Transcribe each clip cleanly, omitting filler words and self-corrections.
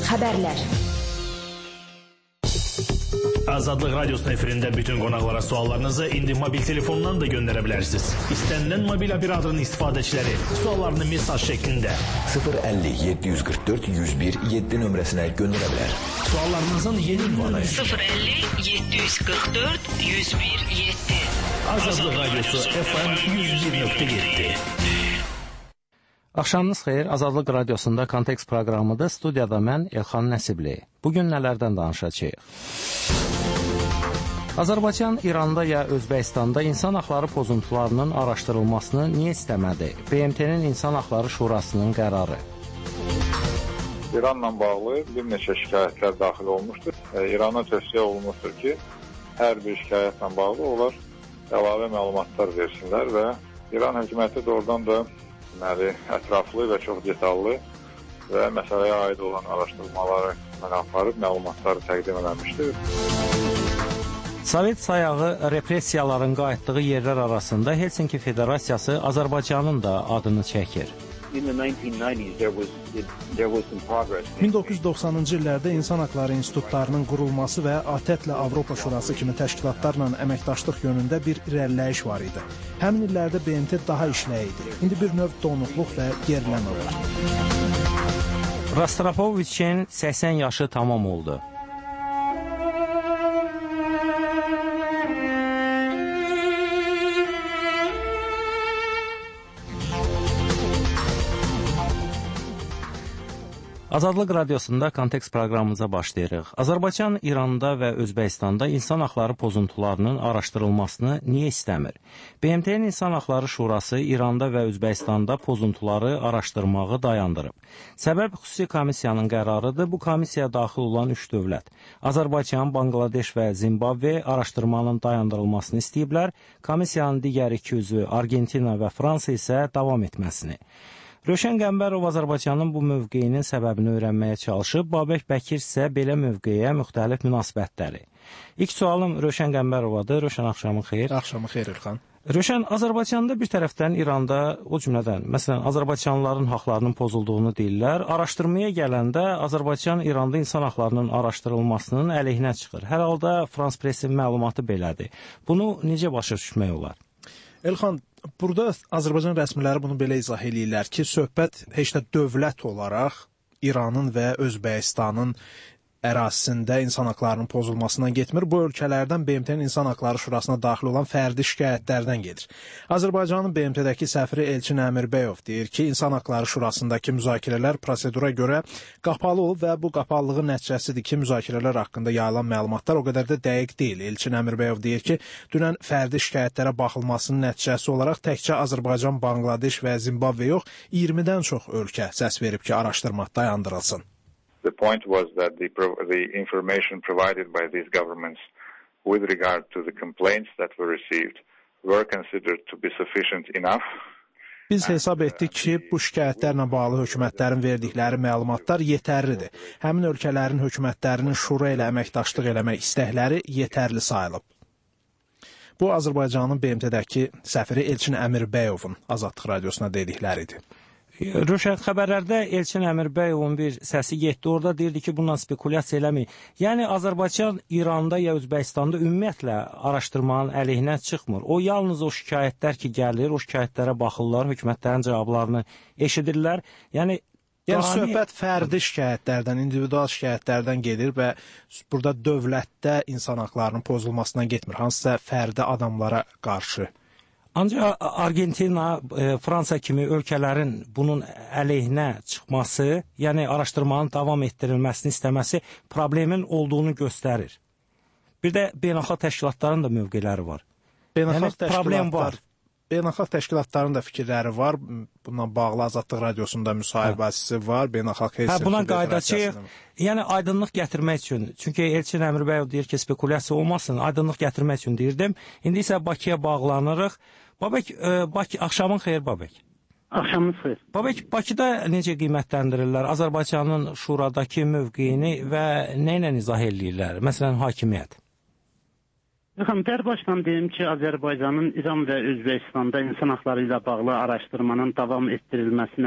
Xəbərlər. Azadlıq Radyosu'nun efirində bütün qonaqlara suallarınızı indi mobil telefondan da göndərə bilərsiniz. İstənilən mobil operatorun istifadəçiləri suallarını mesaj şəklində 050 744 101 7 nömrəsinə göndərə bilər. Suallarınızın yeni ünvanı 050 744 101 7. Azadlıq Radyosu FM 101.7. Axşamınız xeyir, Azadlıq Radyosunda Kontekst proqramıdır. Studiyada mən Elxan Nəsibli. Bugün nələrdən danışacağıq? Azərbaycan İranda ya Özbəkistanda insan haqları pozuntularının araşdırılmasını niyə istəmədi? BMT-nin İnsan Haqları Şurasının qərarı. İranla bağlı bir neçə şikayətlər daxil olmuşdur. İrana tövsiyə olunmuşdur ki, hər bir şikayətlə bağlı onlar əlavə məlumatlar versinlər və İran hökuməti doğrudan da ətraflı və çox detallı və məsələyə aid olan araşdırmaları aparıb məlumatları təqdim edilmişdir. Sovet sayağı repressiyaların qayıtdığı yerlər arasında Helsinki Federasiyası Azərbaycanın da adını çəkir. 1990-cı illərdə İnsan Haqları İnstitutlarının qurulması və ATƏT-lə Avropa Şurası kimi təşkilatlarla əməkdaşlıq yönündə bir irəliləyiş var idi. Həmin illərdə BMT daha işləyidi. İndi bir növ donuqluq və geriləmə var. Rostropoviçin 80 yaşı tamam oldu. Azadlıq Radyosunda Kontekst proqramımıza başlayırıq. Azərbaycan İranda və Özbəkistanda insan haqları pozuntularının araşdırılmasını niyə istəmir? BMT-nin İnsan Haqları Şurası İranda və Özbəkistanda pozuntuları araşdırmağı dayandırıb. Səbəb xüsusi komissiyanın qərarıdır. Bu komissiyaya daxil olan 3 dövlət, Azərbaycan, Banqladeş və Zimbabve araşdırmanın dayandırılmasını istəyiblər. Komissiyanın digər 2 üzvü Argentina və Fransa isə davam etməsini. Rövşən Qəmbərov Azərbaycanın bu mövqeyinin səbəbini öyrənməyə çalışıb, Babək Bəkir isə belə mövqeyə müxtəlif münasibətləri. İlk sualım Rövşən Qəmbərovadır. Rövşən, axşamın xeyir. Axşamın xeyir, İlxan. Rövşən, Azərbaycanda bir tərəfdən İranda, o cümlədən, məsələn, Azərbaycanlıların haqlarının pozulduğunu deyirlər. Araşdırmaya gələndə Azərbaycan İranda insan haqlarının araşdırılmasının əleyhinə çıxır. Hər halda Frans Pressin məlumatı belədir. Bunu necə başa düşmək olar? Elxan, burada Azərbaycan rəsmiləri bunu belə izah edirlər ki, söhbət heç də dövlət olaraq İranın və Özbəkistanın ərazisində insan haqlarının pozulmasından getmir. Bu ölkələrdən BMT-nin İnsan Haqları Şurasına daxil olan fərdi şikayətlərdən gedir. Azərbaycanın BMT-dəki səfiri Elçin Əmirbəyov deyir ki, İnsan Haqları Şurasındakı müzakirələr prosedura görə qapalı olub və bu qapalılığın nəticəsidir ki, müzakirələr haqqında yayılan məlumatlar o qədər də dəqiq deyil. Elçin Əmirbəyov deyir ki, dünən fərdi şikayətlərə baxılmasının nəticəsi olaraq təkcə Azərbaycan, Banqladeş və Zimbabve yox, 20-dən çox ölkə səs verib ki, araşdırma dayandırılsın. The point was that the information provided by these governments with regard to the complaints that were received were considered to be sufficient enough. Biz hesab etdik ki, bu şikayətlərlə bağlı hökumətlərin verdikləri məlumatlar yetərlidir. Həmin ölkələrin hökumətlərinin şura ilə əməkdaşlıq eləmək istəkləri yetərli sayılıb. Bu, Azərbaycanın BMT-dəki səfiri Elçin Əmirbəyovun Azadlıq Radiosuna dedikləridir. Rövşən, xəbərlərdə Elçin Əmirbəyovun bir səsi getdi. Orada deyirdi ki, bundan spekulyasiya eləməyin. Yəni, Azərbaycan İranda ya Özbəkistanda ümumiyyətlə araşdırmanın əleyhinə çıxmır. O, yalnız o şikayətlər ki, gəlir, o şikayətlərə baxırlar, hökumətlərin cavablarını eşidirlər. Yəni söhbət fərdi şikayətlərdən, individual şikayətlərdən gedir və burada dövlətdə insan haqlarının pozulmasından getmir. Hansısa fərdi adamlara qarşı. Ancaq Argentina, Fransa kimi ölkələrin bunun əleyhinə çıxması, yəni araşdırmanın davam etdirilməsini istəməsi problemin olduğunu göstərir. Bir də beynəlxalq təşkilatların da mövqeləri var. Beynəlxalq təşkilatların da fikirləri var. Bununla bağlı Azadlıq Radiosunda müsahibəsi var. Beynəlxalq Helsinki buna qayıdacağıq. Yəni aydınlıq gətirmək üçün, çünki Elçin Əmirbəyov deyir ki, spekulyasiya olmasın, aydınlıq gətirmək üçün deyirdim. İndi isə Bakıya bağlanırıq. Babək, axşamın xeyir, Babək. Axşamınız xeyir. Babək, Bakıda necə qiymətləndirirlər Azərbaycanın şuradakı mövqeyini və nə ilə izah edirlər? Məsələn, hakimiyyət. Hər başdan deyim ki, Azərbaycanın İran və Özbəkistanda insan haqları ilə bağlı araşdırmanın davam etdirilməsinə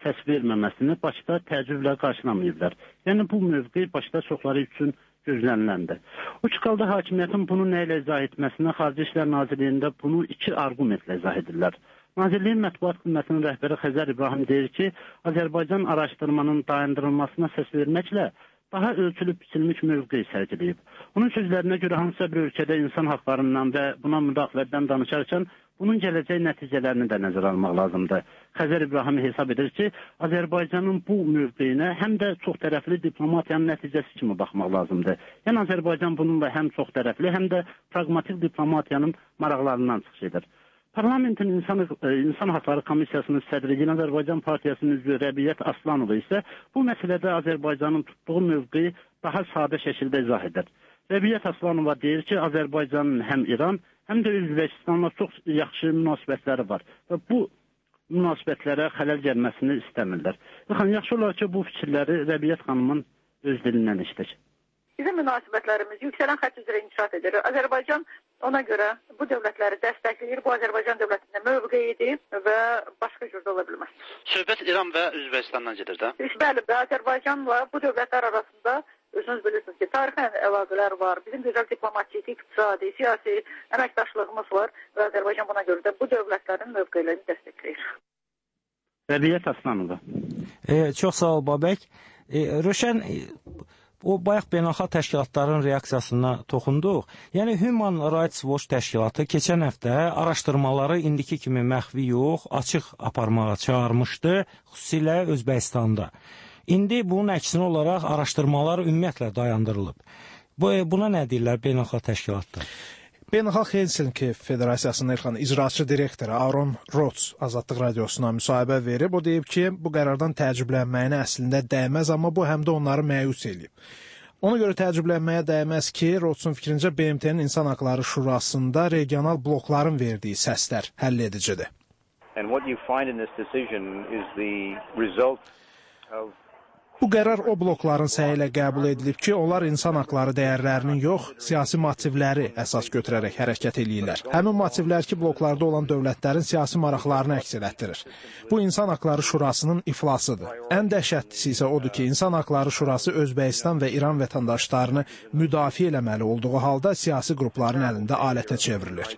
səs verməməsini başda təəccüblə qarşılamayıblar. Yəni bu mövqe başda çoxları üçün gözləniləndir. O çıxalda hakimiyyətin bunu nə ilə izah etməsinə Xarici İşlər Nazirliyində bunu iki arqumentlə izah edirlər. Nazirliyin mətbuat xidmətinin rəhbəri Xəzər İbrahim deyir ki, Azərbaycan araşdırmanın dayandırılmasına səs verməklə daha ölçülüb biçilmiş mövqe sərgiləyib. Onun sözlərinə görə hansısa bir ölkədə insan haqlarından və buna müdaxilədən danışarkən bunun gələcək nəticələrini də nəzərə almaq lazımdır. Xəzər İbrahim hesab edir ki, Azərbaycanın bu mövqeyinə həm də çoxtərəfli diplomatiyanın nəticəsi kimi baxmaq lazımdır. Yəni Azərbaycan bununla həm çoxtərəfli, həm də praqmatik diplomatiyanın maraqlarından çıxış edir. Parlamentin İnsan Haqları Komissiyasının sədri Azərbaycan Partiyasının üzvü Rəbiyyət Aslanova isə bu məsələdə Azərbaycanın tutduğu mövqeyi daha sadə şəkildə izah edir. Rəbiyyət Aslanova deyir ki, Azərbaycanın həm İran, həm də Özbəkistanla çox yaxşı münasibətləri var və bu münasibətlərə xələl gəlməsini istəmirlər. Yaxşı olar ki, bu fikirləri Rəbiyyət xanımın öz dilindən eşitək. Bizim münasibətlərimiz yüksələn xətt üzrə inkişaf edir. Azərbaycan ona görə bu dövlətləri dəstəkləyir. Bu Azərbaycan dövlətində mövqeyidir və başqa cür də ola bilməz. Söhbət İran və Özbəkistandan gedir də. Bəli, Azərbaycanla bu dövlətlər arasında özünüz bilirsiniz ki, tarixən əlaqələr var. Bizim gözəl diplomatik, iqtisadi, siyasi əməkdaşlığımız var və Azərbaycan buna görə də bu dövlətlərin mövqelərini dəstəkləyir. Rəbiyyət Aslanova. Çox sağ ol Babək. Röşən, o bayaq beynəlxalq təşkilatların reaksiyasına toxunduq. Yəni Human Rights Watch təşkilatı keçən həftə araşdırmaları indiki kimi məxfi yox, açıq aparmağa çağırmışdı, xüsusilə Özbəkistanda. İndi bunun əksinə olaraq araşdırmalar ümumiyyətlə dayandırılıb. Buna nə deyirlər beynəlxalq təşkilatlar? Beynəlxalq Helsinki Federasiyasının Elxan icraçı direktoru Aaron Rots Azadlıq Radiosuna müsahibə verib. O deyib ki, bu qərardan təəccüblənməyinə əslində dəyməz, amma bu həm də onları məyus eləyib. Ona görə təəccüblənməyə dəyməz ki, Rotsun fikrincə BMT-nin İnsan Haqları Şurasında regional blokların verdiyi səslər həll edicidir. And what you find in this decision is the result of Bu qərar o blokların səyi ilə qəbul edilib ki, onlar insan haqları dəyərlərinin yox, siyasi motivləri əsas götürərək hərəkət eləyirlər. Həmin motivlər ki, bloklarda olan dövlətlərin siyasi maraqlarını əks elətdirir. Bu İnsan Haqları Şurasının iflasıdır. Ən dəhşətlisi isə odur ki, İnsan Haqları Şurası Özbəkistan və İran vətəndaşlarını müdafiə eləməli olduğu halda siyasi qrupların əlində alətə çevrilir.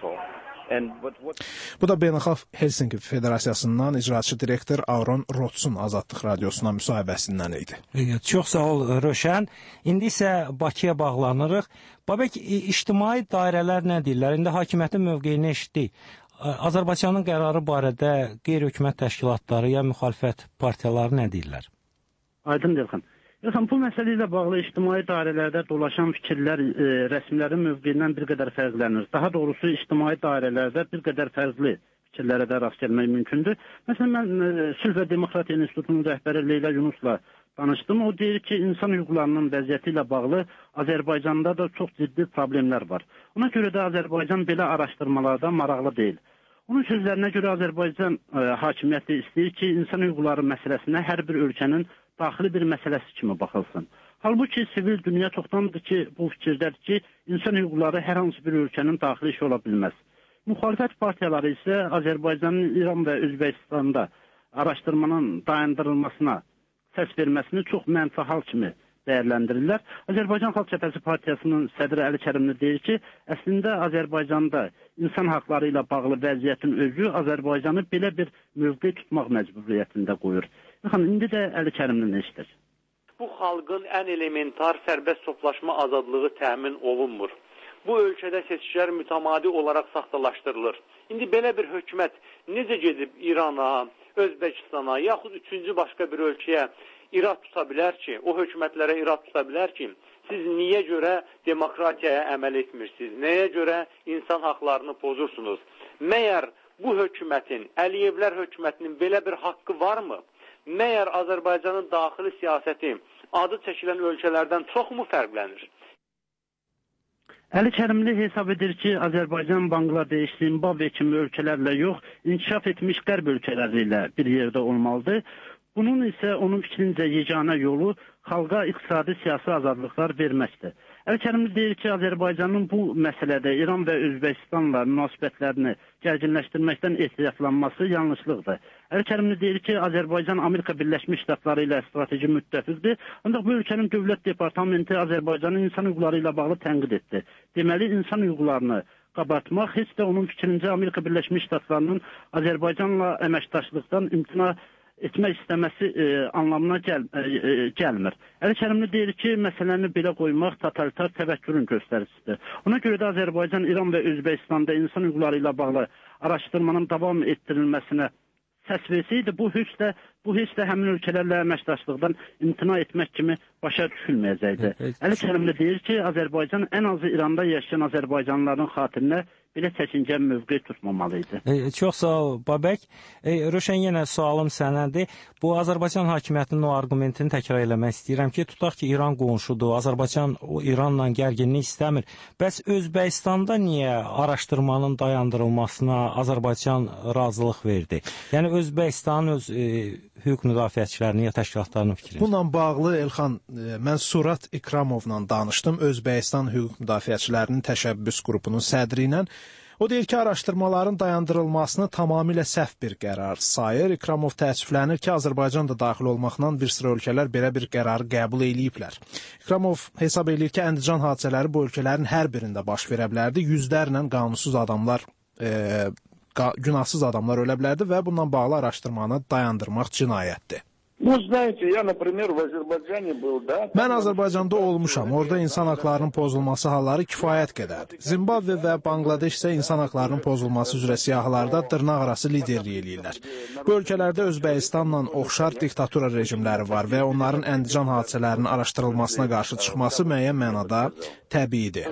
Bu da Beynəlxalq Helsinki Federasiyasından icraçı direktor Aaron Rotsun Azadlıq Radiosuna müsahibəsindən idi. Çox sağ ol Röşən. İndi isə Bakıya bağlanırıq. Babək, ictimai dairələr nə deyirlər? İndi hakimiyyətin mövqeyini eşitdik. Azərbaycanın qərarı barədə qeyri-hökumət təşkilatları ya müxalifət partiyaları nə deyirlər? Aydın Delxan. Bu məsələ ilə bağlı ictimai dairələrdə dolaşan fikirlər rəsmilərin mövqeyindən bir qədər fərqlənir. Daha doğrusu ictimai dairələrdə bir qədər fərqli fikirlərə də rast gəlmək mümkündür. Məsələn, mən Sülh və Demokratiya İnstitutunun rəhbəri Leyla Yunusla danışdım. O deyir ki, insan hüquqlarının vəziyyəti ilə bağlı Azərbaycanda da çox ciddi problemlər var. Ona görə də Azərbaycan belə araşdırmalarda maraqlı deyil. Onun sözlərinə görə Azərbaycan hakimiyyəti istəyir ki, insan hüquqları məsələsinə hər bir ölkənin daxili bir məsələsi kimi baxılsın. Halbuki sivil dünya çoxdandır ki, bu fikirdədir ki, insan hüquqları hər hansı bir ölkənin daxili işi ola bilməz. Müxalifət partiyaları isə Azərbaycanın İran və Özbəkistanda araşdırmanın dayandırılmasına səs verməsini çox mənfi hal kimi dəyərləndirirlər. Azərbaycan Xalq Cəbhəsi Partiyasının sədri Əli Kərimli deyir ki, əslində Azərbaycanda insan haqları ilə bağlı vəziyyətin özü Azərbaycanı belə bir mövqe tutmaq məcburiyyətində qoyur. İndi də Əli Kərimli eşidir. Bu xalqın ən elementar sərbəst toplaşma azadlığı təmin olunmur. Bu ölkədə seçkilər mütəmadi olaraq saxtalaşdırılır. İndi belə bir hökumət necə gedib İrana, Özbəkistana, yaxud üçüncü başqa bir ölkəyə irad tuta bilər ki, o hökumətlərə irad tuta bilər ki, siz niyə görə demokratiyaya əməl etmirsiniz, nəyə görə insan haqlarını pozursunuz? Məyər bu hökumətin, Əliyevlər hökumətinin belə bir haqqı varmı? Məyər Azərbaycanın daxili siyasəti adı çəkilən ölkələrdən çoxmu fərqlənir? Əli Kərimli hesab edir ki, Azərbaycan, Bangladeş, Zimbabve kimi ölkələrlə yox, inkişaf etmiş qərb ölkələri ilə bir yerdə olmalıdır. Bunun isə onun fikrincə yeganə yolu xalqa iqtisadi siyasi azadlıqlar verməkdir. Əli deyir ki, Azərbaycanın bu məsələdə İran və Özbəkistanla münasibətlərini gərginləşdirməkdən ehtiyatlanması yanlışlıqdır. Əli deyir ki, Azərbaycan Amerika Birləşmiş Ştatları ilə strateji müttəfiqdir, ancaq bu ölkənin dövlət departamenti Azərbaycanın insan hüquqları ilə bağlı tənqid etdi. Deməli, insan hüquqlarını qabartmaq heç də onun fikrincə Amerika Birləşmiş Ştatlarının Azərbaycanla əməkdaşlıqdan imtina etmək istəməsi anlamına gəlmir. Əli deyir ki, məsələni belə qoymaq totalitar təvəkkürün göstəricisidir. Ona görə də Azərbaycan, İran və Özbəkistanda insan hüquqları ilə bağlı araşdırmanın davam etdirilməsinə səs versəydi, bu heç də həmin ölkələrlə əməkdaşlıqdan imtina etmək kimi başa düşülməyəcəkdi. Əli deyir ki, Azərbaycan ən azı İranda yaşayan Azərbaycanlıların xatirinə belə çəkingən mövqe tutmamalıydı. Çox sağ ol, Babək. Röşən, yenə sualım sənədir. Bu Azərbaycan hakimiyyətinin o argumentini təkrar eləmək istəyirəm ki, tutaq ki, İran qonşudur, Azərbaycan İranla gərginlik istəmir. Bəs Özbəkistanda niyə araşdırmanın dayandırılmasına Azərbaycan razılıq verdi? Yəni, Özbəkistanın öz hüquq müdafiəçilərinin ya təşkilatlarının fikri. Bununla bağlı, Elxan, mən Surat İkramovla danışdım, Özbəkistan hüquq müdafiəçilərinin təşəbbüs qrupunun sədri ilə. O deyir ki, araşdırmaların dayandırılmasını tamamilə səhv bir qərar sayır. İkramov təəssüflənir ki, Azərbaycan da daxil olmaqla bir sıra ölkələr belə bir qərarı qəbul eləyiblər. İkramov hesab edir ki, Əndican hadisələri bu ölkələrin hər birində baş verə bilərdi. Yüzlərlə qanunsuz adamlar, günahsız adamlar ölə bilərdi və bununla bağlı araşdırmanı dayandırmaq cinayətdir. Mən Azərbaycanda olmuşam. Orada insan haqlarının pozulması halları kifayət qədərdir. Zimbabve və Bangladeş isə insan haqlarının pozulması üzrə siyahılarda dırnaq arası liderlik eləyirlər. Bu ölkələrdə Özbəkistanla oxşar diktatura rejimləri var və onların Əndican hadisələrinin araşdırılmasına qarşı çıxması müəyyən mənada təbiidir.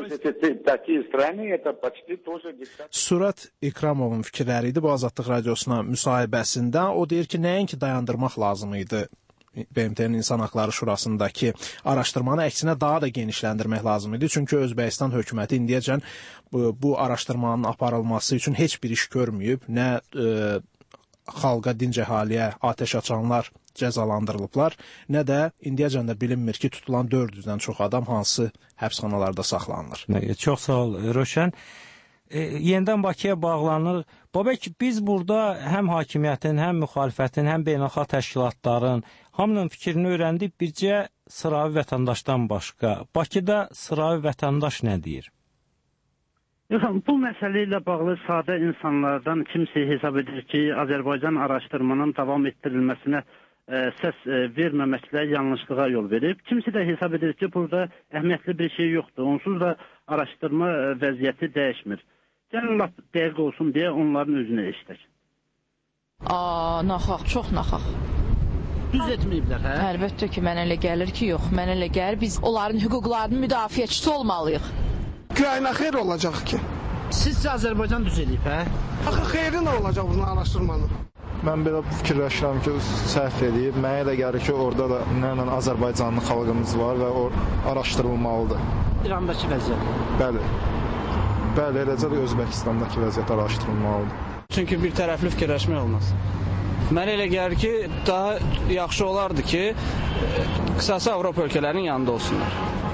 Surat İkramovun fikirləri idi bu Azadlıq Radiosuna müsahibəsində. O deyir ki, nəinki dayandırmaq lazım idi BMT-nin İnsan Haqları Şurasındakı araşdırmanı, əksinə daha da genişləndirmək lazım idi. Çünki Özbəkistan hökuməti indiyəcən bu araşdırmanın aparılması üçün heç bir iş görməyib. Nə xalqa, dinc əhaliyə atəş açanlar cəzalandırılıblar, nə də indiyəcən də bilinmir ki, tutulan 400-dən çox adam hansı həbsxanalarda saxlanılır. Çox sağ ol, Röşən. Yenidən Bakıya bağlanır. Babək, biz burada həm hakimiyyətin, həm müxalifətin, həm beynəlxalq təşkilatların hamının fikrini öyrəndik, bircə sıravi vətəndaşdan başqa. Bakıda sıravi vətəndaş nə deyir? Bu məsələ ilə bağlı sadə insanlardan kimsə hesab edir ki, Azərbaycan araşdırmanın davam etdirilməsinə səs verməməklə yanlışlığa yol verib. Kimsə də hesab edir ki, burada əhəmiyyətli bir şey yoxdur. Onsuz da araşdırma vəziyyəti dəyişmir. Gəlin lap dəqiq olsun deyə onların özünə eşitək. Naxaq, çox naxaq. Düz etməyiblər, hə? Əlbəttə ki, mənə elə gəlir ki, yox. Mənə elə gəlir, biz onların hüquqlarının müdafiəçisi olmalıyıq. Ukrayna xeyr olacaq ki. Sizcə Azərbaycan düz edib, hə? Axı xeyri nə olacaq bunun araşdırmanın? Mən belə fikirləşirəm ki, səhv edib. Mənə elə gəlir ki, orada da nə Azərbaycanlı xalqımız var və o araşdırılmalıdır. İrandakı vəziyyət. Bəli. Bəli, eləcə də Özbəkistandakı vəziyyət araşdırılmalıdır. Çünki bir tərəfli fikirləşmək olmaz. Mənə elə gəlir ki, daha yaxşı olardı ki, qısası Avropa ölkələrinin yanında olsunlar.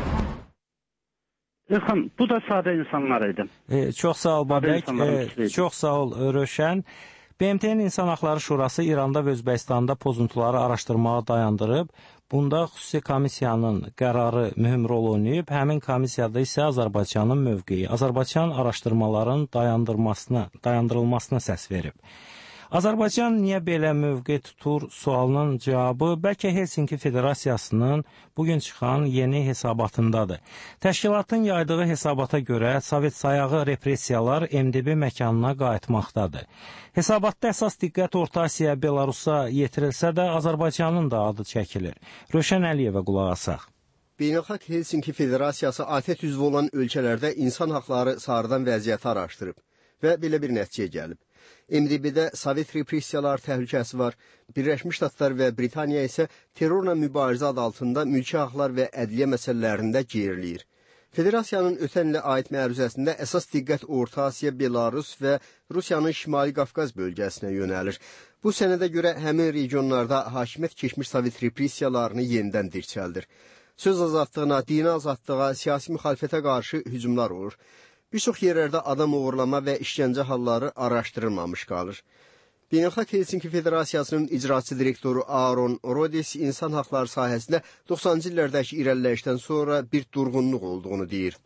Elxan, bu da sadə insanlar idi. Çox sağ ol, Babək. Çox sağ ol, Röşən. BMT-nin İnsan Haqları Şurası İranda və Özbəkistanda pozuntuları araşdırmağa dayandırıb. Bunda xüsusi komissiyanın qərarı mühüm rol oynayıb. Həmin komissiyada isə Azərbaycanın mövqeyi, Azərbaycan araşdırmaların dayandırılmasına səs verib. Azərbaycan niyə belə mövqe tutur sualının cavabı bəlkə Helsinki Federasiyasının bugün çıxan yeni hesabatındadır. Təşkilatın yaydığı hesabata görə Sovet sayağı repressiyalar MDB məkanına qayıtmaqdadır. Hesabatda əsas diqqət Orta Asiya, Belarusa yetirilsə də Azərbaycanın da adı çəkilir. Röşən Əliyevə qulaq asaq. Beynəlxalq Helsinki Federasiyası ATƏT üzvü olan ölkələrdə insan haqları sarıdan vəziyyəti araşdırıb və belə bir nəticəyə gəlib. MDB-də Sovet repressiyalar təhlükəsi var. Birləşmiş Ştatlar və Britaniya isə terrorla mübarizə adı altında mülki haqlar və ədliyyə məsələlərində geriləyir. Federasiyanın ötən ilə aid məruzəsində əsas diqqət Orta Asiya, Belarus və Rusiyanın Şimali Qafqaz bölgəsinə yönəlir. Bu sənədə görə həmin regionlarda hakimiyyət keçmiş Sovet repressiyalarını yenidən dirçəldir. Söz azadlığına, dini azadlığa, siyasi müxalifətə qarşı hücumlar olur. Bir çox yerlərdə adam uğurlama və işgəncə halları araşdırılmamış qalır. Beynəlxalq Helsinki Federasiyasının icraçı direktoru Aaron Rodis insan haqları sahəsində 90-cı illərdəki irəliləyişdən sonra bir durğunluq olduğunu deyir.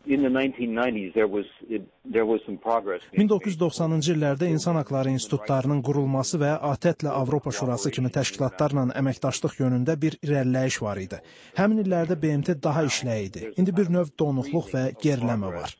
1990-cı illərdə insan haqları institutlarının qurulması və ATƏT-lə Avropa Şurası kimi təşkilatlarla əməkdaşlıq yönündə bir irəliləyiş var idi. Həmin illərdə BMT daha işləy idi. İndi bir növ donuqluq və geriləmə var.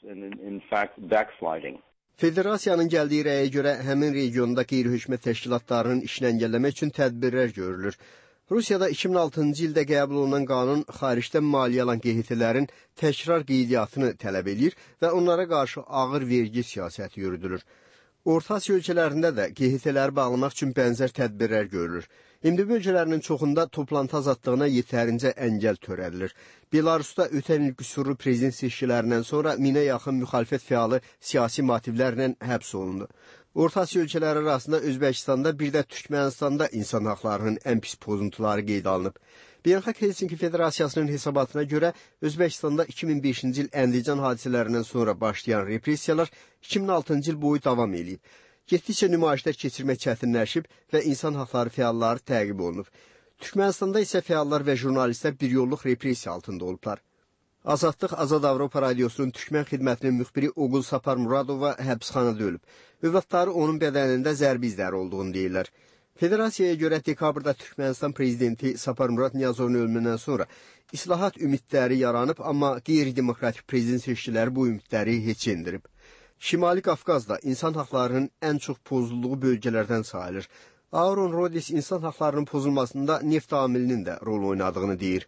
Federasiyanın gəldiyi rəyə görə həmin regionda qeyri-hökumət təşkilatlarının işini əngəlləmək üçün tədbirlər görülür. Rusiyada 2006-cı ildə qəbul olunan qanun xaricdən maliyyə alan QHT-lərin təkrar qeydiyyatını tələb edir və onlara qarşı ağır vergi siyasəti yürüdülür. Orta Asiya ölkələrində də QHT-ləri bağlamaq üçün bənzər tədbirlər görülür. MDB ölkələrinin çoxunda toplantı azadlığına yetərincə əngəl törədilir. Belarusda ötən il qüsurlu prezident seçkilərindən sonra 1000-ə yaxın müxalifət fəalı siyasi motivlərlə həbs olundu. Orta Asiya ölkələri arasında Özbəkistanda, bir də Türkmenistanda insan haqlarının ən pis pozuntuları qeyd alınıb. Beynəlxalq Helsinki Federasiyasının hesabatına görə Özbəkistanda 2005-ci il Əndican hadisələrindən sonra başlayan repressiyalar 2006-cı il boyu davam edib. Getdikcə nümayişlər keçirmək çətinləşib və insan haqları fəalları təqib olunub. Türkmenistanda isə fəallar və jurnalistlər bir yolluk repressiya altında olublar. Azadlıq Azad Avropa Radiosunun Türkmen xidmətinin müxbiri Oğul Sapar Muradova həbsxanada ölüb. Övladları onun bədənində zərbi izləri olduğunu deyirlər. Federasiyaya görə dekabrda Türkmenistan prezidenti Sapar Murad Niyazovun ölümündən sonra islahat ümidləri yaranıb, amma qeyri-demokratik prezident seçkiləri bu ümidləri heç endirib. Şimali Qafqazda insan haqlarının ən çox pozulduğu bölgələrdən sayılır. Aaron Rodis insan haqlarının pozulmasında neft amilinin də rol oynadığını deyir.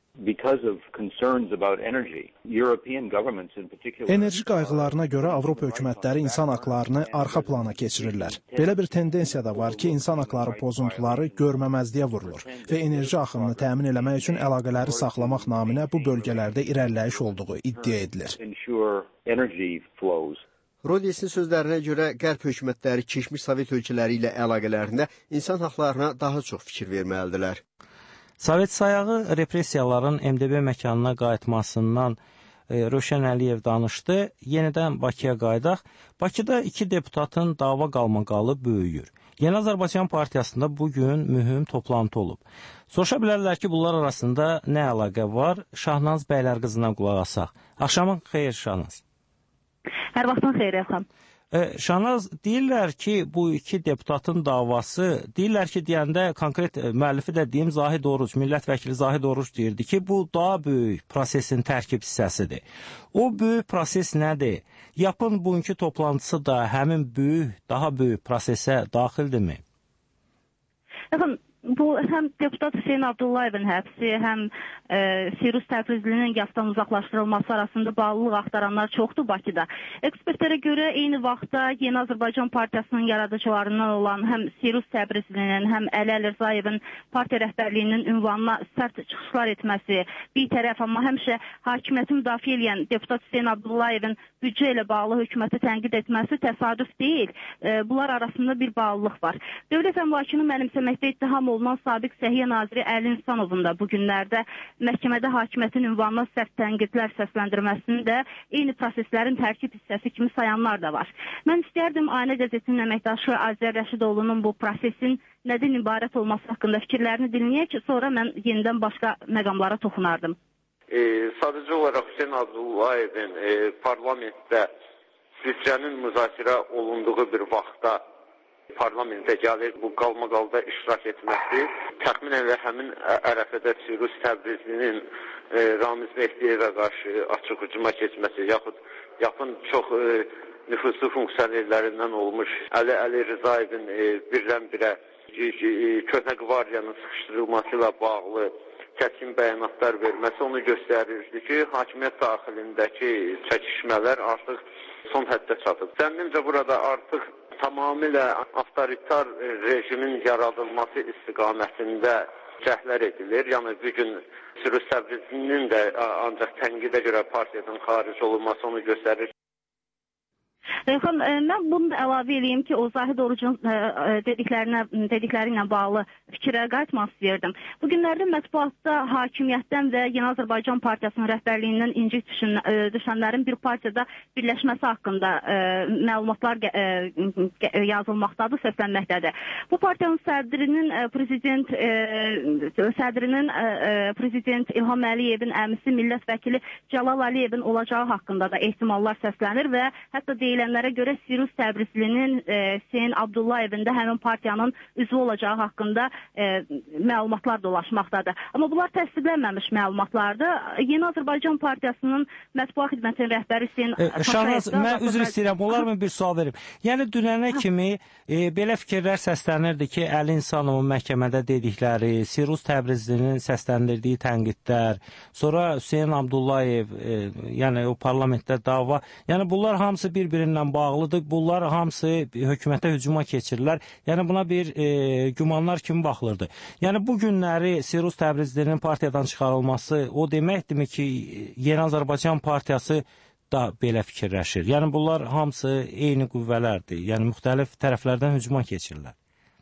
Enerji qayğılarına görə Avropa hökumətləri insan haqlarını arxa plana keçirirlər. Belə bir tendensiya da var ki, insan haqları pozuntuları görməməzliyə vurulur və enerji axınını təmin eləmək üçün əlaqələri saxlamaq naminə bu bölgələrdə irəliləyiş olduğu iddia edilir. Rodis'in sözlərinə görə qərb hökumətləri keçmiş Sovet ölkələri ilə əlaqələrində insan haqlarına daha çox fikir verməlidirlər. Sovet sayağı repressiyaların MDB məkanına qayıtmasından Rövşən Əliyev danışdı. Yenidən Bakıya qayıdaq. Bakıda 2 deputatın dava qalmaqalı böyüyür. Yeni Azərbaycan Partiyasında bugün mühüm toplantı olub. Soruşa bilərlər ki, bunlar arasında nə əlaqə var? Şahnaz Bəylər qızına qulaq asaq. Axşamın xeyir Şahnaz. Hər vaxtın xeyir Elxan. Şahnaz, deyirlər ki, bu 2 deputatın davası, deyirlər ki, deyəndə konkret müəllifi də deyim, Zahid Oruc, millət vəkili Zahid Oruc deyirdi ki, bu daha böyük prosesin tərkib hissəsidir. O böyük proses nədir? Yapın bugünkü toplantısı da həmin böyük, daha böyük prosesə daxildirmi? Elxan, bu həm deputat Hüseyin Abdullayevin həbsi, həm Firuz Təbrizlinin yaftan uzaqlaşdırılması arasında bağlılıq axtaranlar çoxdur Bakıda. Ekspertlərə görə eyni vaxtda Yeni Azərbaycan Partiyasının yaradıcılarından olan həm Firuz Təbrizlinin, həm Əli Əlizayevin partiya rəhbərliyinin ünvanına sərt çıxışlar etməsi, bir tərəf amma həmişə hakimiyyəti müdafiə edən deputat Hüseyin Abdullayevin büdcə ilə bağlı hökuməti tənqid etməsi təsadüf deyil. Bunlar arasında bir bağlılıq var. Dövlət əmlakını mənimsəməkdə ittiham olunan sabiq Səhiyyə naziri Əli İnsanovun da bu günlərdə məhkəmədə hakimiyyətin ünvanına sərt tənqidlər səsləndirməsini də eyni proseslərin tərkib hissəsi kimi sayanlar da var. Mən istərdim Aynə qəzetinin əməkdaşı Azər Rəşidovlunun bu prosesin nədən ibarət olması haqqında fikirlərini dinləyək ki, sonra mən yenidən başqa məqamlara toxunardım. Sadəcə olaraq Hüseyin Abdullayevin parlamentdə büdcənin müzakirə olunduğu bir vaxtda parlamentə gəlir, bu qalmaqalda iştirak etməsi, təxminən və həmin ərəfədə Firuz Təbrizlinin Ramiz Mehdiyevə qarşı açıq hücuma keçməsi, yaxud yapın çox nüfuzlu funksionerlərindən olmuş Əli Rızayevin birdən-birə köhnə qvardiyanın sıxışdırılması ilə bağlı kəskin bəyanatlar verməsi onu göstərirdi ki, hakimiyyət daxilindəki çəkişmələr artıq son həddə çatıb. Zənnimcə burada artıq tamamilə avtoritar rejimin yaradılması istiqamətində cəhdlər edilir. Yəni, bugün Firuz Təbrizlinin də ancaq tənqidə görə partiyadan xaric olunması onu göstərir. Mən bunu da əlavə edeyim ki, o Zahid Orucun dedikləri ilə bağlı fikrə qayıtmaq istəyirdim. Bu günlərdə mətbuatda hakimiyyətdən və Yeni Azərbaycan Partiyasının rəhbərliyindən incik düşənlərin bir partiyada birləşməsi haqqında məlumatlar yazılmaqdadır, səslənməkdədir. Bu partiyanın prezident İlham Əliyevin əmisi millət vəkili Cəlal Əliyevin olacağı haqqında da ehtimallar səslənir və hətta deyilənlərə görə Firuz Təbrizlinin Hüseyn Abdullayevin də həmin partiyanın üzvü olacağı haqqında məlumatlar dolaşmaqdadır. Amma bunlar təsdiqlənməmiş məlumatlardır. Yeni Azərbaycan Partiyasının mətbuat xidmətinin rəhbəri Hüseyn Şahnaz, mən üzr istəyirəm, olarmı bir sual verim? Yəni dünənə kimi belə fikirlər səslənirdi ki, Əli İnsanovun məhkəmədə dedikləri, Firuz Təbrizlinin səsləndirdiyi tənqidlər, sonra Hüseyn Abdullayev, yəni o parlamentdə dava, yəni bunlar hamısı bir-birindən bağlıdır, bunlar hamısı hökumətə hücuma keçirilər, yəni buna bir gümanlar kimi baxılırdı. Yəni bu günləri Firuz Təbrizlinin partiyadan çıxarılması o deməkdirmi ki, Yeni Azərbaycan Partiyası da belə fikirləşir? Yəni bunlar hamısı eyni qüvvələrdir, yəni müxtəlif tərəflərdən hücuma keçirlər.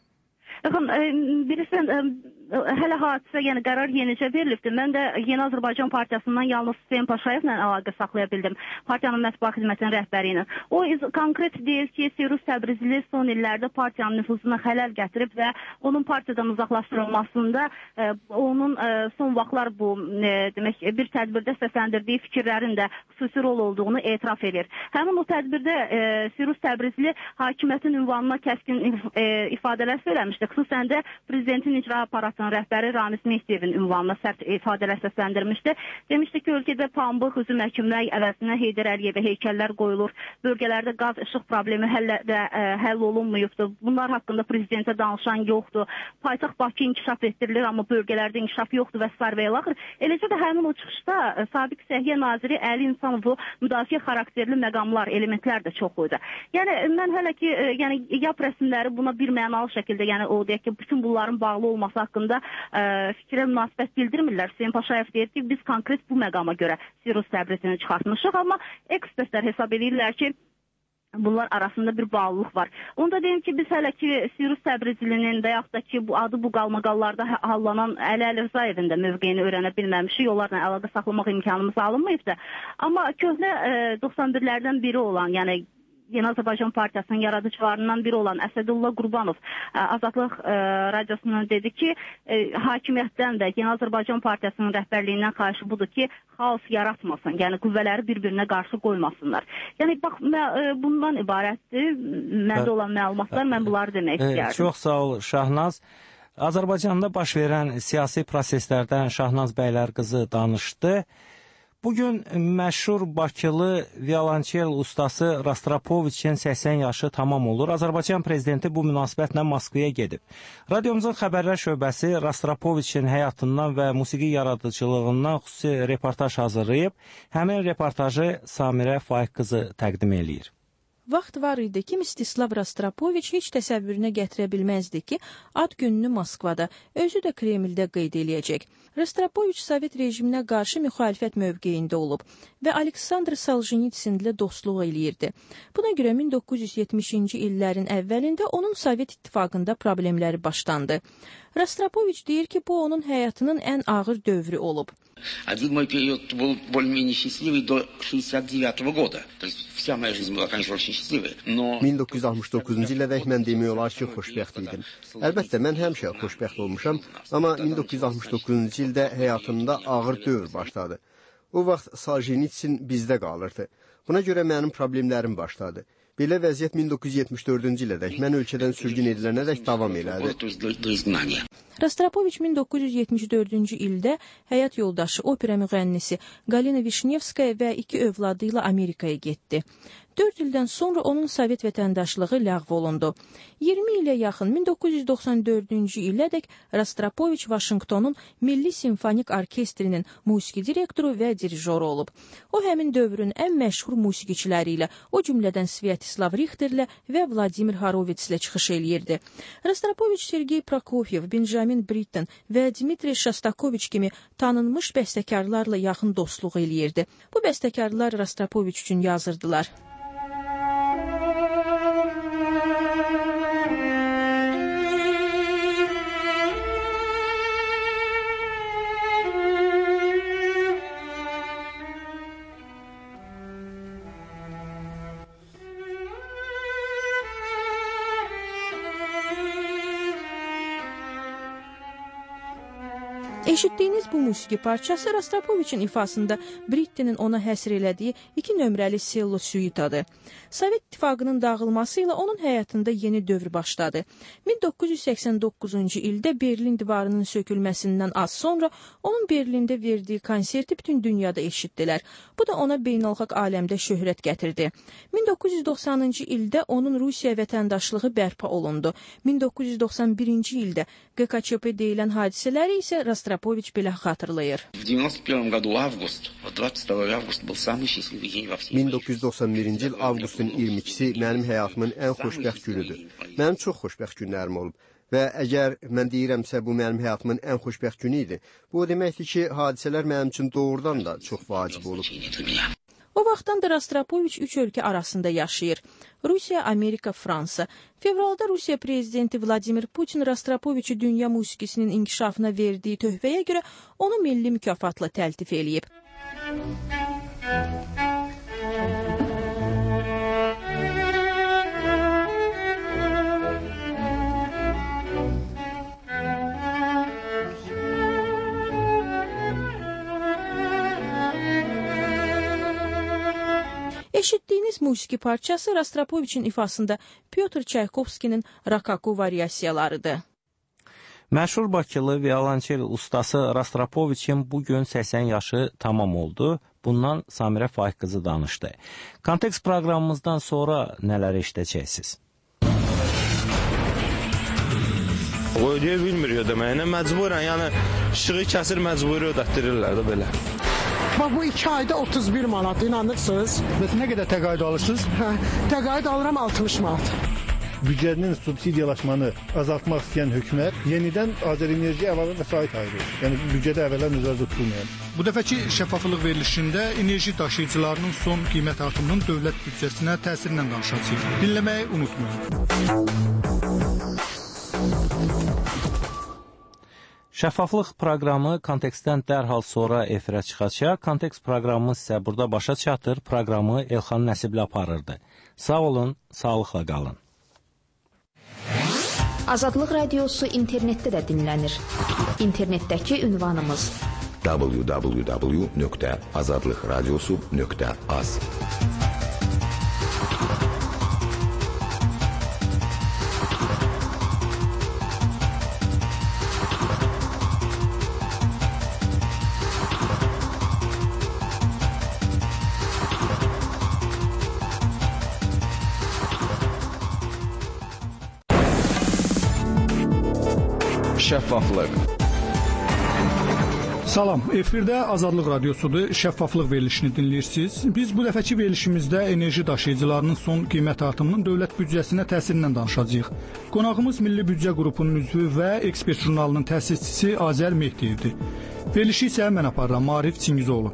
Bilirsən, hələ hadisə, yəni qərar yenicə verilibdir. Mən də Yeni Azərbaycan Partiyasından yalnız Hüseyn Paşayevlə əlaqə saxlaya bildim. Partiyanın mətbuat xidmətinin rəhbəri ilə. O konkret deyir ki, Firuz Təbrizli son illərdə partiyanın nüfuzuna xələl gətirib və onun partiyadan uzaqlaşdırılmasında onun son vaxtlar bu demək bir tədbirdə səsləndirdiyi fikirlərin də xüsusi rol olduğunu etiraf edir. Həmin o tədbirdə Firuz Təbrizli hakimiyyətin ünvanına kəskin ifadələr söyləmişdi. Xüsusən də prezidentin icra aparatının rəhbəri Ramiz Mehdiyevin ünvanına sərt ifadələr səsləndirmişdi. Demişdi ki, ölkədə pambıq, üzüm əkimlər əvəzinə Heydər Əliyevə heykəllər qoyulur. Bölgələrdə qaz, işıq problemi həll olunmayıbdır. Bunlar haqqında prezidentə danışan yoxdur. Paytaxt Bakı inkişaf etdirilir, amma bölgələrdə inkişaf yoxdur və s. və ilaxır. Eləcə də həmin o çıxışda sabiq Səhiyyə naziri Əli İnsanovu müdafiə xarakterli məqamlar, elementlər də çox idi. Yəni mən hələ ki, yap rəsmləri buna bir mənalı şəkildə, yəni o deyək ki, bütün bunların bağlı olması haqqında fikrə münasibət bildirmirlər. Hüseyn Paşayev deyir ki, biz konkret bu məqama görə Firuz Təbrizlini çıxartmışıq, amma ekspertlər hesab edirlər ki, bunlar arasında bir bağlılıq var. Onu da deyim ki, biz hələ ki Firuz Təbrizlinin və yaxud da ki, bu adı bu qalmaqallarda hallanan Əli Əlirzayevin də mövqeyini öyrənə bilməmişik. Onlarla əlaqə saxlamaq imkanımız alınmayıbdır. Amma köhnə 91-lərdən biri olan, yəni Yeni Azərbaycan Partiyasının yaradıcılarından biri olan Əsədullah Qurbanov Azadlıq Radiosuna dedi ki, hakimiyyətdən də Yeni Azərbaycan Partiyasının rəhbərliyindən xahişi budur ki, xaos yaratmasın, yəni qüvvələri bir-birinə qarşı qoymasınlar. Yəni, bax, bundan ibarətdir, məndə olan məlumatlar, mən bunları demək istəyərdim. Çox sağ ol, Şahnaz. Azərbaycanda baş verən siyasi proseslərdən Şahnaz Bəylərqızı danışdı. Bugün məşhur Bakılı violonçel ustası Rastropoviçin 80 yaşı tamam olur. Azərbaycan prezidenti bu münasibətlə Moskvaya gedib. Radiomuzun xəbərlər şöbəsi Rastropoviçin həyatından və musiqi yaradıcılığından xüsusi reportaj hazırlayıb. Həmin reportajı Samirə Faiq qızı təqdim eləyir. Vaxt var idi ki, Mstislav Rastropoviç heç təsəvvürünə gətirə bilməzdi ki, ad gününü Moskvada, özü də Kremldə qeyd eləyəcək. Rastropoviç Sovet rejiminə qarşı müxalifət mövqeyində olub və Aleksandr Soljenitsinlə dostluq eləyirdi. Buna görə 1970-ci illərin əvvəlində onun Sovet İttifaqında problemləri başlandı. Rastropoviç deyir ki, bu onun həyatının ən ağır dövrü olub. Один мой период был более-менее счастливый до 69 года. То есть вся моя жизнь была, конечно, очень счастливой. Но 1969-cu illədək mən demək olar ki, xoşbəxt idim. Əlbəttə, mən həmişə xoşbəxt olmuşam, amma 1969-cu ildə həyatımda ağır dövr başladı. O vaxt Soljenitsin bizdə qalırdı. Buna görə mənim problemlərim başladı. Belə vəziyyət 1974-cü ilədək mən ölkədən sürgün edilənədək davam elədi. Rastropoviç 1974-cü ildə həyat yoldaşı opera müğənnisi Galina Vişnevskaya və 2 övladı ilə Amerikaya getdi. 4 ildən sonra onun Sovet vətəndaşlığı ləğv olundu. 20 ilə yaxın 1994-cü ilədək Rastropoviç Vaşinqtonun Milli Simfonik Orkestrinin musiqi direktoru və dirijoru olub. O, həmin dövrün ən məşhur musiqiçiləri ilə, o cümlədən Svyatoslav Richterlə və Vladimir Horovitslə çıxış eləyirdi. Rastropoviç Sergey Prokofyev, Benjamin Britten və Dmitri Shostakovich kimi tanınmış bəstəkarlarla yaxın dostluq eləyirdi. Bu bəstəkarlar Rastropoviç üçün yazırdılar. Eşitdiyiniz bu musiqi parçası Rostropoviçin ifasında Brittinin ona həsr elədiyi 2 nömrəli sello suitadır. Sovet İttifaqının dağılması ilə onun həyatında yeni dövr başladı. 1989-cu ildə Berlin divarının sökülməsindən az sonra onun Berlində verdiyi konserti bütün dünyada eşitdilər. Bu da ona beynəlxalq aləmdə şöhrət gətirdi. 1990-cı ildə onun Rusiya vətəndaşlığı bərpa olundu. 1991-ci ildə GKÇP deyilən hadisələri isə Rostropoviç belə xatırlayır. В 91 году август, 22 август был самый счастливый день во всей 1991-ci il avqustun 22-si mənim həyatımın ən xoşbəxt günüdür. Mənim çox xoşbəxt günlərim olub. Və əgər mən deyirəmsə bu mənim həyatımın ən xoşbəxt günü idi, bu deməkdir ki, hadisələr mənim üçün doğrudan da çox vacib olub. O vaxtdan da Rostropoviç 3 ölkə arasında yaşayır. Rusiya, Amerika, Fransa. Fevralda Rusiya prezidenti Vladimir Putin Rostropoviçi dünya musiqisinin inkişafına verdiyi töhfəyə görə onu milli mükafatla təltif eləyib. Eşitdiyiniz musiqi parçası Rostropoviçin ifasında Pyotr Çaykovskinin Rakaku variasiyalarıdır. Məşhur Bakılı violonçel ustası Rostropoviçin bugün 80 yaşı tamam oldu. Bundan Samirə Faiq qızı danışdı. Kontekst proqramımızdan sonra nələr eşidəcəksiniz? O ödəyə bilmir ödəməyinə məcburən, yəni işığı kəsir məcburi ödətdirirlər də belə. Bax bu 2 ayda 31 manat, inanırsınız? Bəs nə qədər təqaüd alırsınız? Təqaüd alıram 60 manat. Büdcənin subsidiyalaşmanı azaltmaq istəyən hökumət yenidən Azərenerji əlavə vəsait ayırır. Yəni büdcədə əvvəllər nəzərdə tutulmayan. Bu dəfəki şəffaflıq verilişində enerji daşıyıcılarının son qiymət artımının dövlət büdcəsinə təsirindən danışacağıq. Dinləməyi unutmayın. Şəffaflıq proqramı kontekstdən dərhal sonra efirə çıxacaq. Kontekst proqramımız isə burada başa çatır. Proqramı Elxan Nəsibli aparırdı. Sağ olun, sağlıqla qalın. Azadlıq Radiosu internetdə də dinlənir. İnternetdəki ünvanımız www.azadlıqradiosu.az Şəffaflıq. Salam, efirdə Azadlıq Radiosudur, şəffaflıq verilişini dinləyirsiniz. Biz bu dəfəki verilişimizdə enerji daşıyıcılarının son qiymət artımının dövlət büdcəsinə təsirindən danışacağıq. Qonağımız Milli Büdcə qrupunun üzvü və ekspert jurnalının təsisçisi Azər Mehdiyevdir. Verilişi isə mən aparıram, Maarif Çingizoğlu.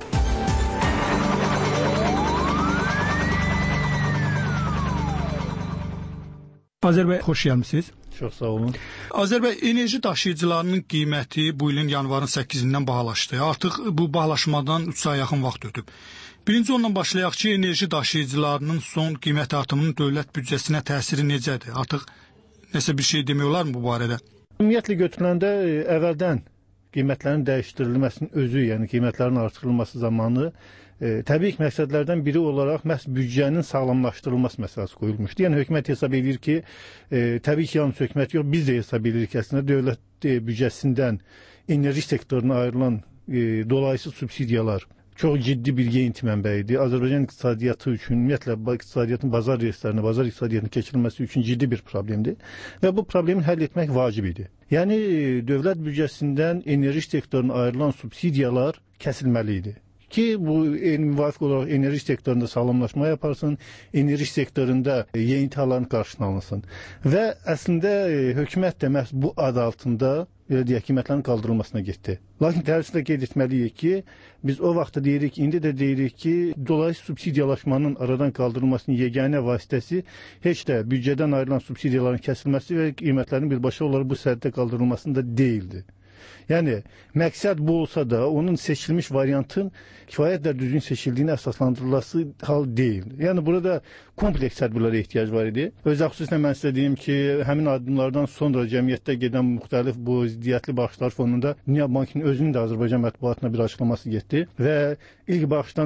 Azər bəy, xoş gəlmisiniz. Çox sağ olun. Azər bəy, enerji daşıyıcılarının qiyməti bu ilin yanvarın 8-dən bahalaşdı. Artıq bu bahalaşmadan 3 ay yaxın vaxt ötüb. Birinci ondan başlayaq ki, enerji daşıyıcılarının son qiymət artımının dövlət büdcəsinə təsiri necədir? Artıq nəsə bir şey demək olar mı bu barədə? Ümumiyyətlə götürüləndə əvvəldən qiymətlərin dəyişdirilməsinin özü, yəni qiymətlərin artırılması zamanı təbii ki, məqsədlərdən biri olaraq məhz büdcənin sağlamlaşdırılması məsələsi qoyulmuşdu. Yəni hökumət hesab edir ki, təbii ki, yalnız hökumət yox, biz də hesab edirik ki, əslində dövlət büdcəsindən enerji sektoruna ayrılan dolayısız subsidiyalar çox ciddi bir yeyinti mənbəyidir. Azərbaycan iqtisadiyyatı üçün, ümumiyyətlə iqtisadiyyatın bazar reyestrlərinə, bazar iqtisadiyyatının keçirilməsi üçün ciddi bir problemdir və bu problemi həll etmək vacib idi. Yəni dövlət büdcəsindən enerji sektoruna ayrılan subsidiyalar kəsilməli idi. Ki bu müvafiq olaraq enerji sektorunda sağlamlaşma yaparsın, enerji sektorunda yeyinti halların qarşısına alınsın. Və əslində hökumət də məhz bu adı altında qiymətlərin qaldırılmasına getdi. Lakin təəssüflə qeyd etməliyik ki, biz o vaxtda deyirik, indi də deyirik ki, dolayısız subsidiyalaşmanın aradan qaldırılmasının yeganə vasitəsi heç də büdcədən ayrılan subsidiyaların kəsilməsi və qiymətlərin birbaşa olaraq bu səddə qaldırılmasında deyildi. Yəni məqsəd bu olsa da, onun seçilmiş variantın kifayət düzgün seçildiyini əsaslandırılması hal deyil. Yəni burada kompleks tədbirlərə ehtiyac var idi. Özə xüsusilə mən sizə deyim ki, həmin addımlardan sonra cəmiyyətdə gedən müxtəlif bu ziddiyyətli baxışlar fonunda Dünya Bankının özünün də Azərbaycan mətbuatına bir açıqlaması getdi və ilk baxışdan